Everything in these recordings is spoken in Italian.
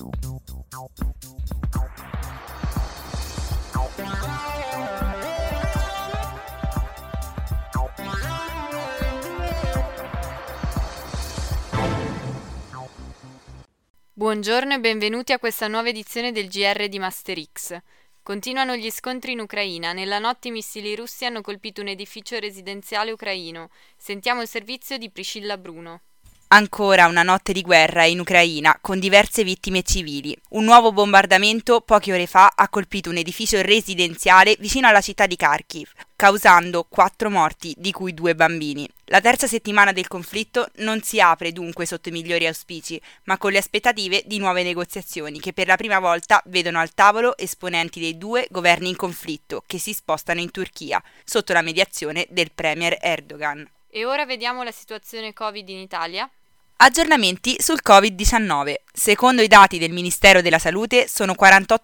Buongiorno e benvenuti a questa nuova edizione del GR di Master X. Continuano gli scontri in Ucraina. Nella notte i missili russi hanno colpito un edificio residenziale ucraino. Sentiamo il servizio di Priscilla Bruno. Ancora una notte di guerra in Ucraina, con diverse vittime civili. Un nuovo bombardamento, poche ore fa, ha colpito un edificio residenziale vicino alla città di Kharkiv, causando 4 morti, di cui 2 bambini. La terza settimana del conflitto non si apre dunque sotto i migliori auspici, ma con le aspettative di nuove negoziazioni che per la prima volta vedono al tavolo esponenti dei 2 governi in conflitto che si spostano in Turchia, sotto la mediazione del premier Erdogan. E ora vediamo la situazione Covid in Italia. Aggiornamenti sul Covid-19. Secondo i dati del Ministero della Salute sono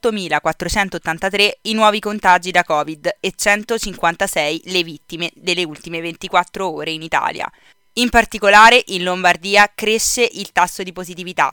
48.483 i nuovi contagi da Covid e 156 le vittime delle ultime 24 ore in Italia. In particolare in Lombardia cresce il tasso di positività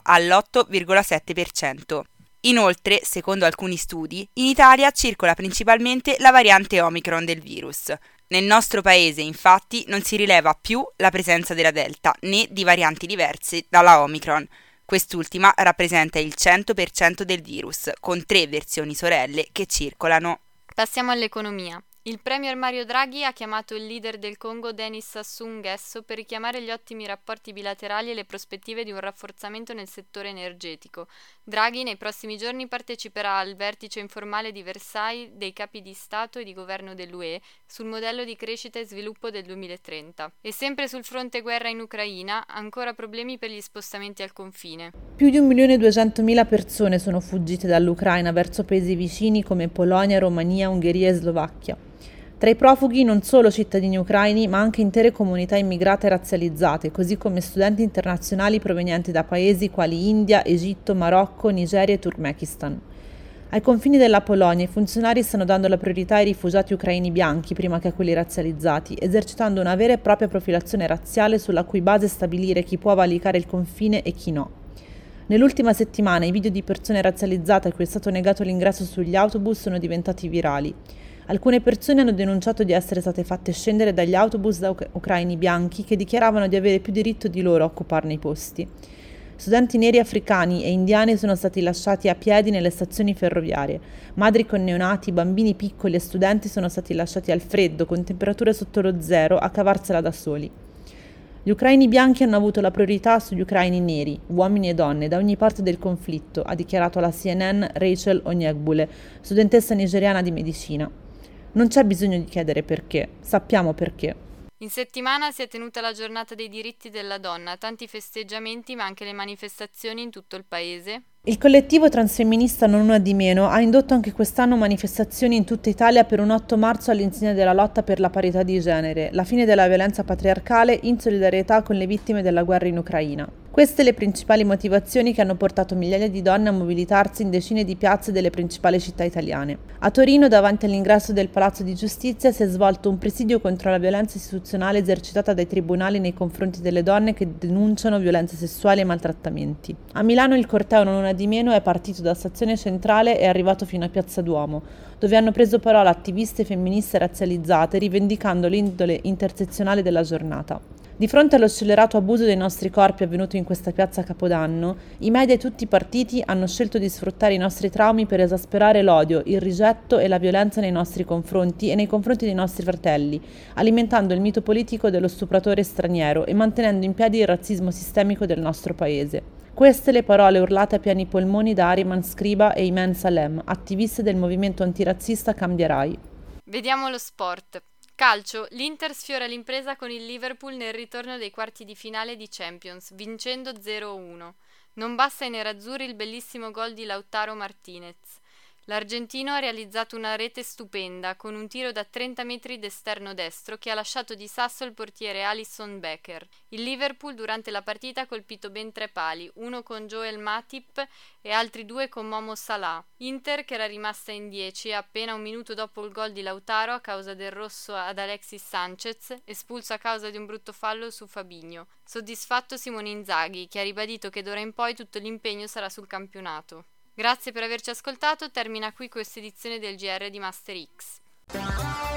all'8,7%. Inoltre, secondo alcuni studi, in Italia circola principalmente la variante Omicron del virus. Nel nostro paese, infatti, non si rileva più la presenza della Delta né di varianti diverse dalla Omicron. Quest'ultima rappresenta il 100% del virus, con 3 versioni sorelle che circolano. Passiamo all'economia. Il premier Mario Draghi ha chiamato il leader del Congo Denis Sassou Nguesso per richiamare gli ottimi rapporti bilaterali e le prospettive di un rafforzamento nel settore energetico. Draghi nei prossimi giorni parteciperà al vertice informale di Versailles dei capi di Stato e di governo dell'UE sul modello di crescita e sviluppo del 2030. E sempre sul fronte guerra in Ucraina, ancora problemi per gli spostamenti al confine. Più di 1.200.000 persone sono fuggite dall'Ucraina verso paesi vicini come Polonia, Romania, Ungheria e Slovacchia. Tra i profughi non solo cittadini ucraini, ma anche intere comunità immigrate razzializzate, così come studenti internazionali provenienti da paesi quali India, Egitto, Marocco, Nigeria e Turkmenistan. Ai confini della Polonia i funzionari stanno dando la priorità ai rifugiati ucraini bianchi prima che a quelli razzializzati, esercitando una vera e propria profilazione razziale sulla cui base stabilire chi può valicare il confine e chi no. Nell'ultima settimana i video di persone razzializzate a cui è stato negato l'ingresso sugli autobus sono diventati virali. Alcune persone hanno denunciato di essere state fatte scendere dagli autobus da ucraini bianchi che dichiaravano di avere più diritto di loro a occuparne i posti. Studenti neri africani e indiani sono stati lasciati a piedi nelle stazioni ferroviarie. Madri con neonati, bambini piccoli e studenti sono stati lasciati al freddo, con temperature sotto lo zero, a cavarsela da soli. Gli ucraini bianchi hanno avuto la priorità sugli ucraini neri, uomini e donne, da ogni parte del conflitto, ha dichiarato alla CNN Rachel Onyegbule, studentessa nigeriana di medicina. Non c'è bisogno di chiedere perché, sappiamo perché. In settimana si è tenuta la giornata dei diritti della donna, tanti festeggiamenti ma anche le manifestazioni in tutto il paese. Il collettivo transfemminista Non Una di Meno ha indotto anche quest'anno manifestazioni in tutta Italia per un 8 marzo all'insegna della lotta per la parità di genere, la fine della violenza patriarcale in solidarietà con le vittime della guerra in Ucraina. Queste le principali motivazioni che hanno portato migliaia di donne a mobilitarsi in decine di piazze delle principali città italiane. A Torino, davanti all'ingresso del Palazzo di Giustizia, si è svolto un presidio contro la violenza istituzionale esercitata dai tribunali nei confronti delle donne che denunciano violenze sessuali e maltrattamenti. A Milano il corteo Non Una di Meno è partito da Stazione Centrale e è arrivato fino a Piazza Duomo, dove hanno preso parola attiviste femministe razzializzate rivendicando l'indole intersezionale della giornata. Di fronte allo scellerato abuso dei nostri corpi avvenuto in questa piazza a Capodanno, i media e tutti i partiti hanno scelto di sfruttare i nostri traumi per esasperare l'odio, il rigetto e la violenza nei nostri confronti e nei confronti dei nostri fratelli, alimentando il mito politico dello stupratore straniero e mantenendo in piedi il razzismo sistemico del nostro paese. Queste le parole urlate a pieni polmoni da Ariman Scriba e Iman Salem, attiviste del movimento antirazzista Cambierai. Vediamo lo sport. Calcio, l'Inter sfiora l'impresa con il Liverpool nel ritorno dei quarti di finale di Champions, vincendo 0-1. Non basta ai nerazzurri il bellissimo gol di Lautaro Martinez. L'argentino ha realizzato una rete stupenda con un tiro da 30 metri d'esterno destro che ha lasciato di sasso il portiere Alisson Becker. Il Liverpool durante la partita ha colpito ben 3 pali, uno con Joel Matip e altri 2 con Momo Salah. Inter, che era rimasta in 10 appena un minuto dopo il gol di Lautaro a causa del rosso ad Alexis Sanchez, espulso a causa di un brutto fallo su Fabinho. Soddisfatto Simone Inzaghi, che ha ribadito che d'ora in poi tutto l'impegno sarà sul campionato. Grazie per averci ascoltato, termina qui questa edizione del GR di Master X.